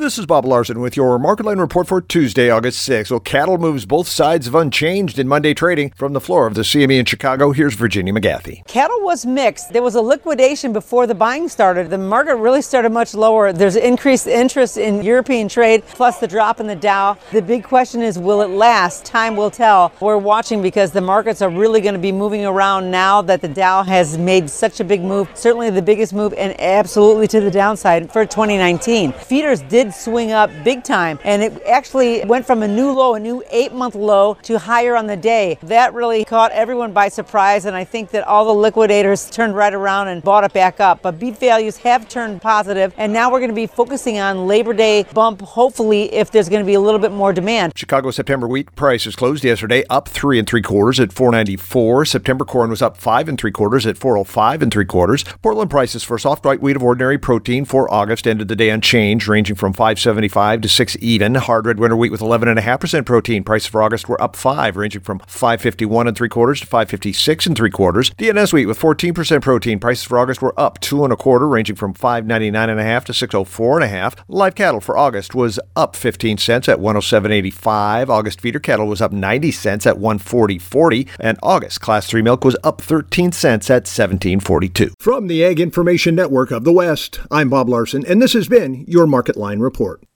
This is Bob Larson with your Market Line report for Tuesday, August 6th. Well, cattle moves both sides of unchanged in Monday trading. From the floor of the CME in Chicago, here's Virginia McGathey. Cattle was mixed. There was a liquidation before the buying started. The market really started much lower. There's increased interest in European trade, plus the drop in the Dow. The big question is, will it last? Time will tell. We're watching because the markets are really going to be moving around now that the Dow has made such a big move. Certainly the biggest move and absolutely to the downside for 2019. Feeders did swing up big time, and it actually went from a new low, a new 8-month low, to higher on the day. That really caught everyone by surprise, and I think that all the liquidators turned right around and bought it back up. But beef values have turned positive, and now we're going to be focusing on Labor Day bump, hopefully, if there's going to be a little bit more demand. Chicago September wheat prices closed yesterday up 3 3/4 at $4.94. September corn was up 5 3/4 at $4.05 3/4. Portland prices for soft white wheat of ordinary protein for August ended the day unchanged, ranging from $5.75 to $6 even. Hard red winter wheat with 11.5% protein prices for August were up 5, ranging from $5.51 3/4 to $5.56 3/4. DNS wheat with 14% protein prices for August were up 2 1/4, ranging from $5.99.5 to $6.04.5. Live cattle for August was up 15 cents at $107.85. August feeder cattle was up 90 cents at $140.40, and August Class 3 milk was up 13 cents at $17.42. From the Ag Information Network of the West, I'm Bob Larson, and this has been your Market Line report.